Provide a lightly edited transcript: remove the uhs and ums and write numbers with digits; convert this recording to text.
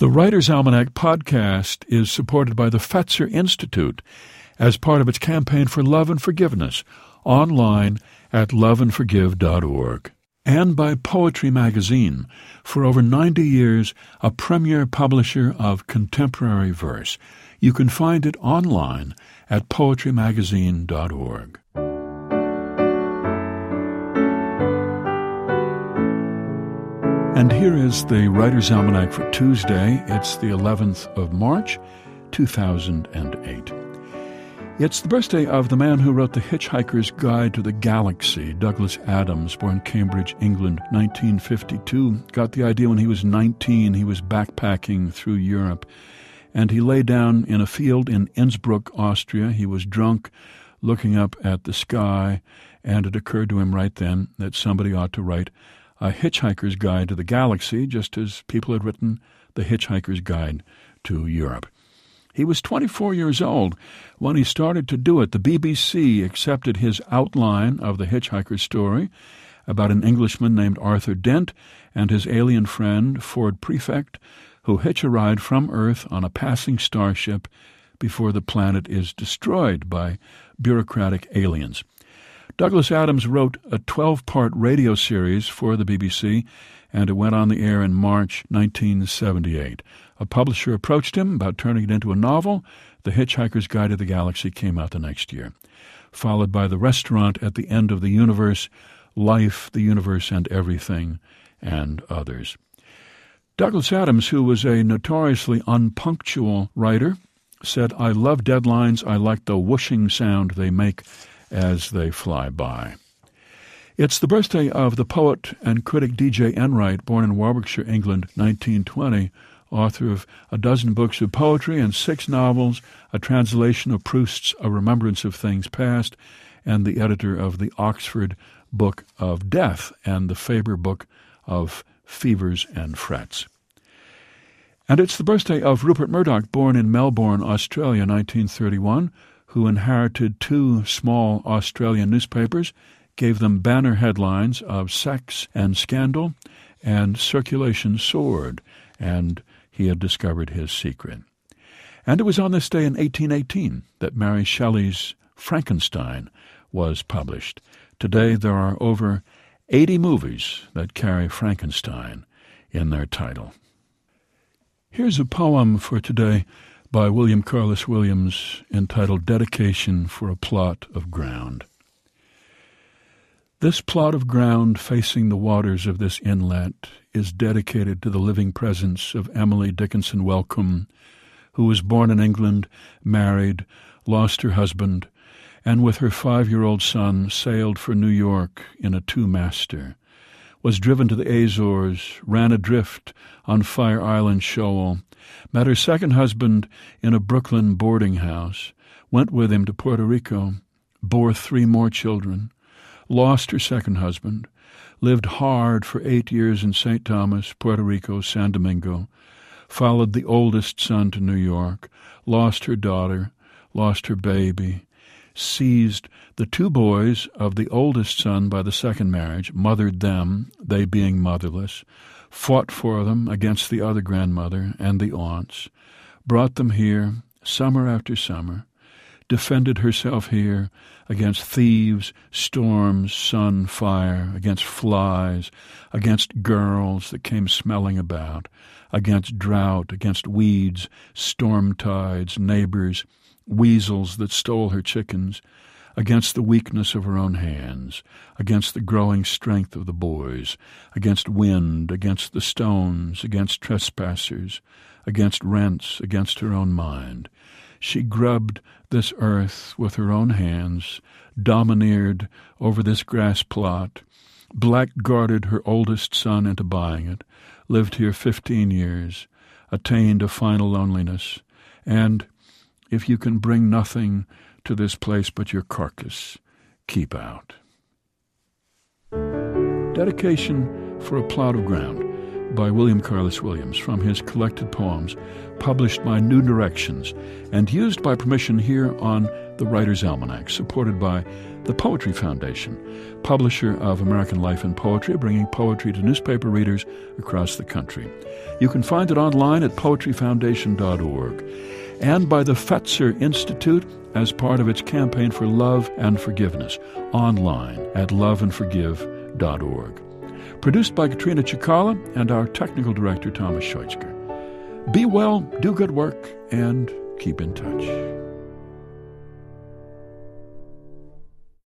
The Writer's Almanac podcast is supported by the Fetzer Institute as part of its campaign for love and forgiveness, online at loveandforgive.org. And by Poetry Magazine, for over 90 years, a premier publisher of contemporary verse. You can find it online at poetrymagazine.org. And here is the Writer's Almanac for Tuesday. It's the 11th of March, 2008. It's the birthday of the man who wrote The Hitchhiker's Guide to the Galaxy, Douglas Adams, born Cambridge, England, 1952. Got the idea when he was 19. He was backpacking through Europe, and he lay down in a field in Innsbruck, Austria. He was drunk, looking up at the sky, and it occurred to him right then that somebody ought to write A Hitchhiker's Guide to the Galaxy, just as people had written The Hitchhiker's Guide to Europe. He was 24 years old when he started to do it. The BBC accepted his outline of the Hitchhiker's story about an Englishman named Arthur Dent and his alien friend, Ford Prefect, who hitch a ride from Earth on a passing starship before the planet is destroyed by bureaucratic aliens. Douglas Adams wrote a 12-part radio series for the BBC, and it went on the air in March 1978. A publisher approached him about turning it into a novel. The Hitchhiker's Guide to the Galaxy came out the next year, followed by The Restaurant at the End of the Universe, Life, the Universe and Everything, and others. Douglas Adams, who was a notoriously unpunctual writer, said, "I love deadlines. I like the whooshing sound they make as they fly by." It's the birthday of the poet and critic D.J. Enright, born in Warwickshire, England, 1920, author of a dozen books of poetry and 6 novels, a translation of Proust's A Remembrance of Things Past, and the editor of the Oxford Book of Death and the Faber Book of Fevers and Frets. And it's the birthday of Rupert Murdoch, born in Melbourne, Australia, 1931, who inherited 2 small Australian newspapers, gave them banner headlines of Sex and Scandal and Circulation Soared, and he had discovered his secret. And it was on this day in 1818 that Mary Shelley's Frankenstein was published. Today there are over 80 movies that carry Frankenstein in their title. Here's a poem for today by William Carlos Williams entitled Dedication for a Plot of Ground. This plot of ground facing the waters of this inlet is dedicated to the living presence of Emily Dickinson Wellcome, who was born in England, married, lost her husband, and with her 5-year-old son sailed for New York in a 2-master, was driven to the Azores, ran adrift on Fire Island Shoal, met her second husband in a Brooklyn boarding house, went with him to Puerto Rico, bore 3 more children, lost her second husband, lived hard for 8 years in St. Thomas, Puerto Rico, San Domingo, followed the oldest son to New York, lost her daughter, lost her baby, seized the 2 boys of the oldest son by the second marriage, mothered them, they being motherless, fought for them against the other grandmother and the aunts, brought them here summer after summer, defended herself here against thieves, storms, sun, fire, against flies, against girls that came smelling about, against drought, against weeds, storm tides, neighbors, weasels that stole her chickens, against the weakness of her own hands, against the growing strength of the boys, against wind, against the stones, against trespassers, against rents, against her own mind. She grubbed this earth with her own hands, domineered over this grass plot, blackguarded her oldest son into buying it, lived here 15 years, attained a final loneliness, and, if you can bring nothing to this place but your carcass, keep out. Dedication for a Plot of Ground by William Carlos Williams from his collected poems published by New Directions and used by permission here on the Writer's Almanac, supported by the Poetry Foundation, publisher of American Life and Poetry, bringing poetry to newspaper readers across the country. You can find it online at poetryfoundation.org, and by the Fetzer Institute as part of its campaign for love and forgiveness, online at loveandforgive.org. Produced by Katrina Chikala and our technical director, Thomas Scheutzker. Be well, do good work, and keep in touch.